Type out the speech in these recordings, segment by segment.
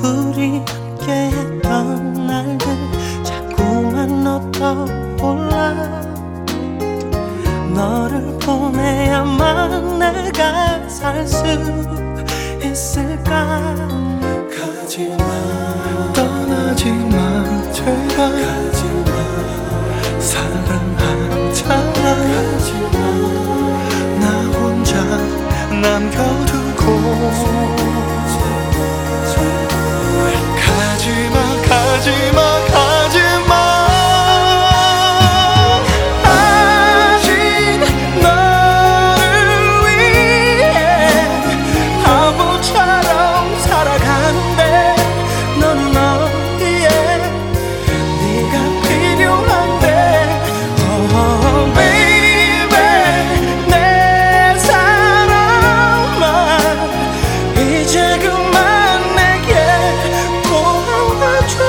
우리 함께했던 날들 자꾸만 너 떠올라. 너를 보내야만 내가 살 수 있을까. 가지마, 떠나지마, 제발 가지마. 사랑하잖아. 가지마, 나 혼자 남겨두고. 가지마, 가지마, 가지마. 아직 너를 위해 바보처럼 살아가는데 너는 어디에. 네가 필요한데. Oh baby, 내 사랑아, 이제 그만 내게 돌아와줘.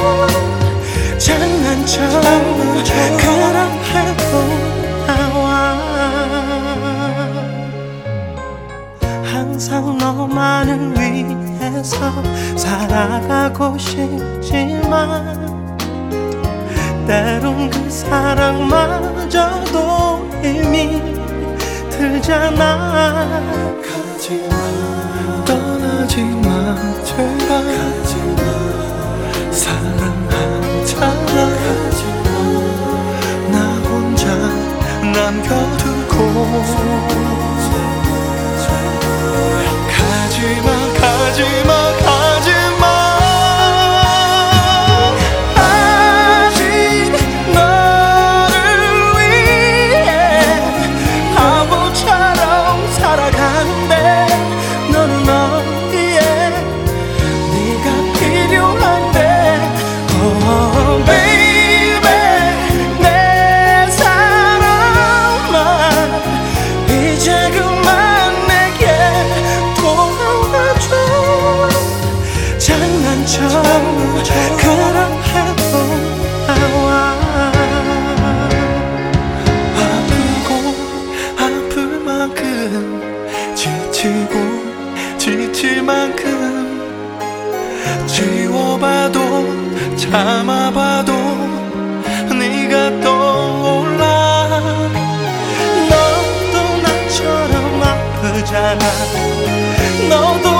장난처럼 그럼 해보아와. 항상 너만을 위해서 살아가고 싶지만 때론 그 사랑마저도 힘이 들잖아. 가지마, 떠나지마, 제발 가지마. 사랑하잖아. 가지마, 나 혼자 남겨두고. 가지마, 가지마, 가지마. 아직 너를 위해 바보처럼 살아가는데 너는 어디에. 네가 필요한데. Oh baby, 내 사랑아, 이제 그만 내게 돌아와줘. 장난처럼 그럼 해보아와. 아프고 아플 만큼 지치고 지칠 만큼 지워봐도 참아봐도 네가 떠올라. 너도 나처럼 아프잖아. 너도